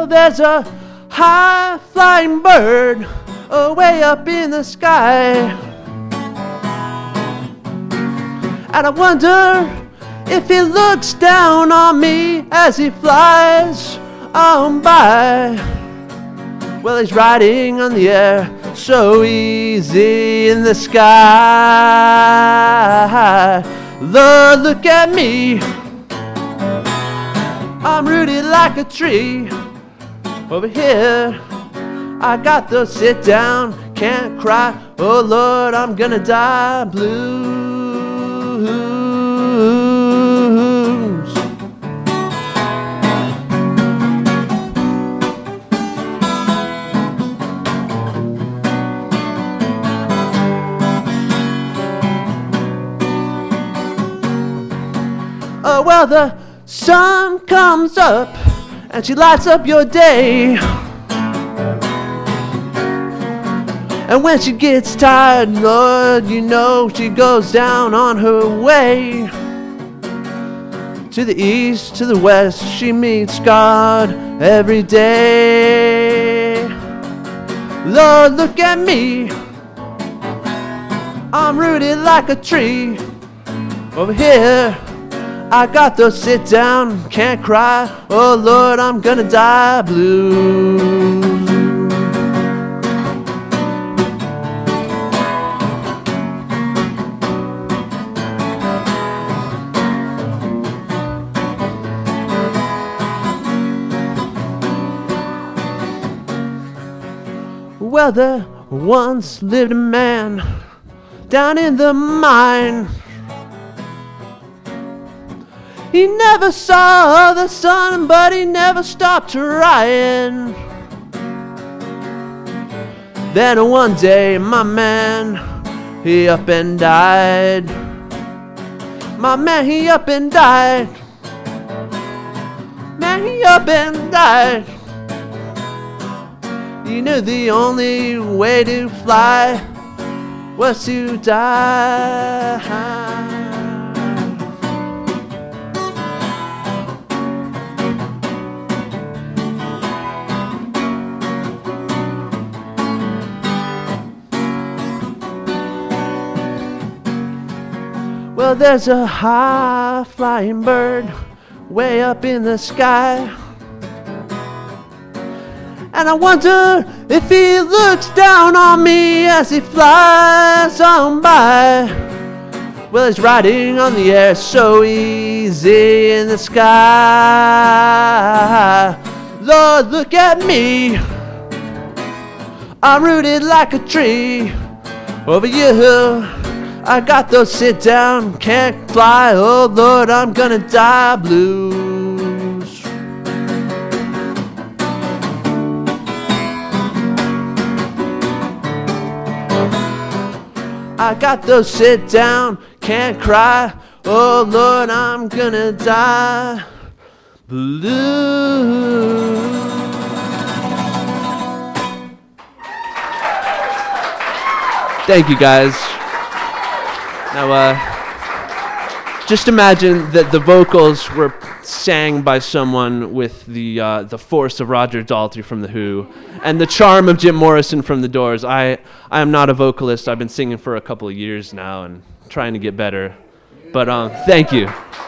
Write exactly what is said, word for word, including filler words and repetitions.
Well, there's a high-flying bird way up in the sky, and I wonder if he looks down on me as he flies on by. Well, he's riding on the air so easy in the sky. Lord, look at me, I'm rooted like a tree. Over here I got the sit down, can't cry, oh Lord, I'm gonna die blues. Oh, well, the sun comes up and she lights up your day. And when she gets tired, Lord, you know she goes down on her way. To the east, to the west, she meets God every day. Lord, look at me, I'm rooted like a tree. Over here I got the sit down, can't cry, oh Lord, I'm gonna die blues. Well, there once lived a man down in the mine. He never saw the sun, but he never stopped trying. Then one day, my man, he up and died. My man, he up and died. Man, he up and died. He knew the only way to fly was to die. Well, there's a high-flying bird way up in the sky, and I wonder if he looks down on me as he flies on by. Well, he's riding on the air so easy in the sky. Lord, look at me, I'm rooted like a tree. Over you I got those sit down, can't fly, oh Lord, I'm gonna die blues. I got those sit down, can't cry, oh Lord, I'm gonna die blues. Thank you, guys. Now, uh, just imagine that the vocals were sang by someone with the uh, the force of Roger Daltrey from The Who and the charm of Jim Morrison from The Doors. I, I am not a vocalist. I've been singing for a couple of years now and trying to get better. But um, thank you.